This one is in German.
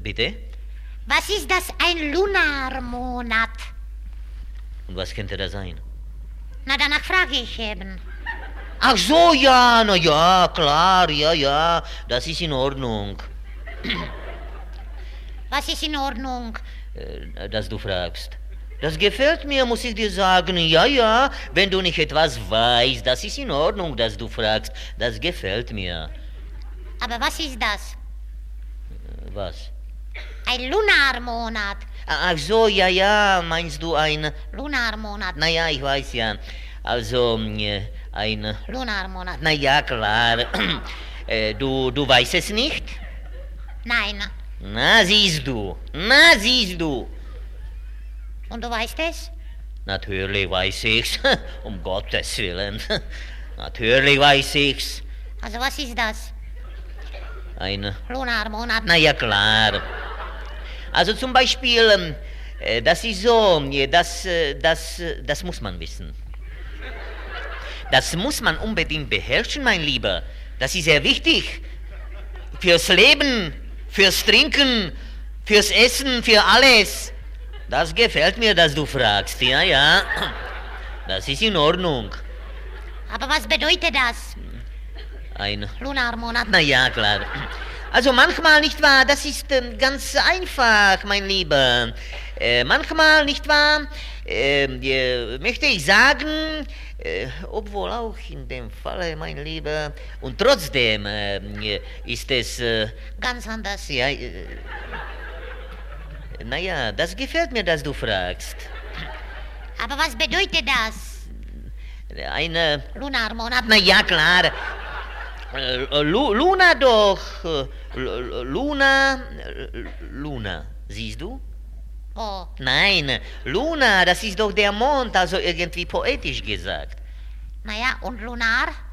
Bitte? Was ist das, ein Lunarmonat? Und was könnte das sein? Na, danach frage ich eben. Ach so, ja, na ja, klar, ja, das ist in Ordnung, Was ist in Ordnung? dass du fragst. Das gefällt mir, muss ich dir sagen, ja, wenn du nicht etwas weißt, das ist in Ordnung, dass du fragst, das gefällt mir. Aber was ist das? Was? Ein Lunarmonat. Ach so, ja, meinst du ein... Lunarmonat. Na ja, ich weiß ja. Also, ein... Lunarmonat. Na ja, klar. Du weißt es nicht? Nein. Na, siehst du. Und du weißt es? Natürlich weiß ich's. Um Gottes Willen. Natürlich weiß ich's. Also was ist das? Ein... Lunarmonat. Na ja, klar. Also zum Beispiel, das ist so, das muss man wissen. Das muss man unbedingt beherrschen, mein Lieber. Das ist sehr wichtig. Fürs Leben, fürs Trinken, fürs Essen, für alles. Das gefällt mir, dass du fragst. Ja. Das ist in Ordnung. Aber was bedeutet das? Ein... Lunarmonat. Na ja, klar. Also manchmal, nicht wahr, das ist ganz einfach, mein Lieber. Manchmal, nicht wahr, möchte ich sagen, obwohl auch in dem Falle, mein Lieber, und trotzdem ist es... Ganz anders. Ja, naja, das gefällt mir, dass du fragst. Aber was bedeutet das? Eine... Lunarmonat. Na ja, klar. Luna doch. Luna. Siehst du? Oh. Nein, Luna, das ist doch der Mond, also irgendwie poetisch gesagt. Naja, und Lunar?